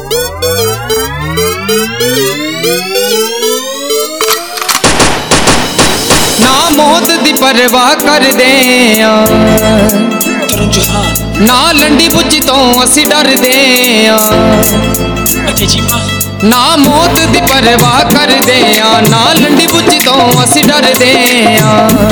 ना मौत दी परवाह करदे आ ना लंडी बुझी तो असी डरदे आ ना मौत दी परवाह करदे आ ना लंडी बुझी तो असी डरदे आ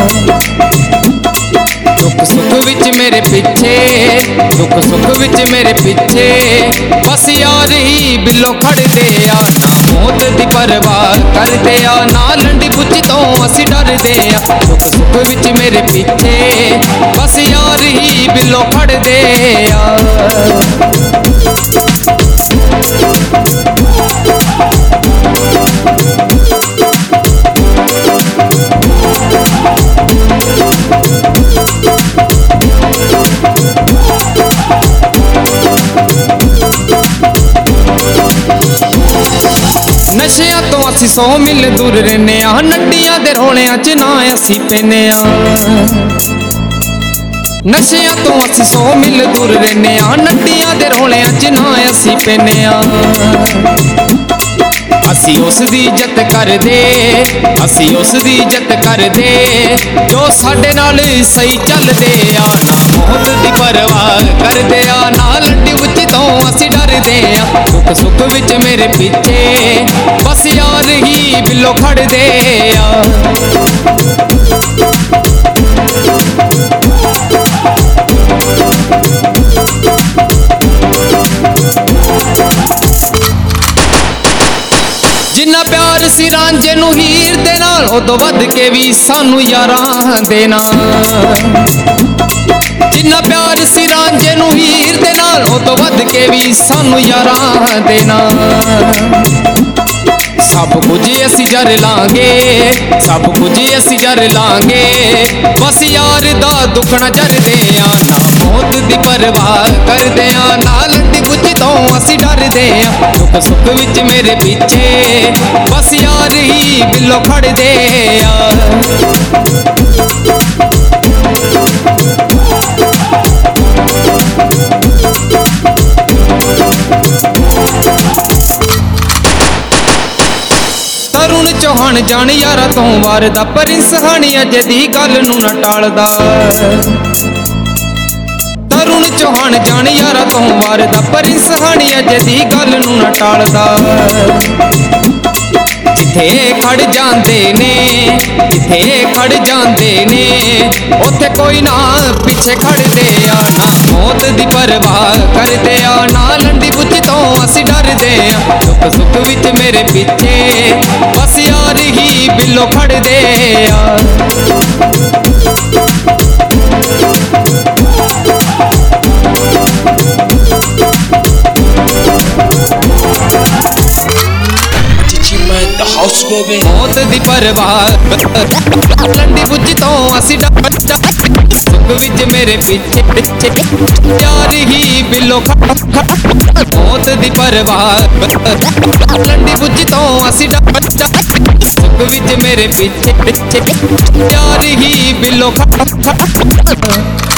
दुख सुख विच मेरे पिछे दुख सुख विच मेरे पिछे बस यार ही बिलो खड़दे आ ना मौत दी परवाह करदे आ ना लंडी बुझी तो असी डरदे आ दुख सुख विच मेरे पिछे बस यार ही बिलो खड़दे आ नशिया तो असी 100 मील दूर रहने आ नड्डियां दे रोलियां च ना असी पैने आ नशिया तो असी 100 मील दूर रहने आ नड्डियां दे रोलियां च ना असी पैने आ असी उस दी इज्जत करदे असी उस दी इज्जत करदे जो साडे नाल सही चलदे आ ना मौत दी परवाह करदे आ ना लंडी बुझी तो असी डरदे आ दुख सुख विच मेरे पिछे बस यार ही बिलो खड़दे आ जिन्ना प्यार सी रांझे नू हीर दे नाल उदों वध के भी सानू यारां दे नाल जिन्ना प्यार सी रांझे नू हीर दे नाल उदों वध के भी सानू यारां दे नाल सब कुछ असी जर लांगे सब कुछ असी जर लांगे बस यार दा दुखना जरदे आ ना मौत दी परवाह करदे आ ना लंडी बुझी तो असी डरदे आ दुख सुख विच मेरे पिछे बस यार ही बिलो खड़दे आ तरुण चौहान जान यारा तो वारदा प्रिंस हानी अजे दी गल नू ना टालदा तरुण चौहान जान यारा तो वारदा प्रिंस हानी अजे दी गल नू ना टालदा जिथे खड़ जांदे ने जिथे खड़ जांदे ने उथे कोई ना पिछे खड़दे आ ना मौत दी परवाह करदे आ ना लंडी बुझी तो असी डरदे आ दुख सुख विच मेरे पिछे बस यार ही बिलो खड़दे आ मौत दी परवाह लंडी बुझी तो असी सुख विच मेरे पिछे यार ही बिलो मौत दी परवाह लंडी बुझी तो असी सुख विच मेरे पिछे यार ही बिलो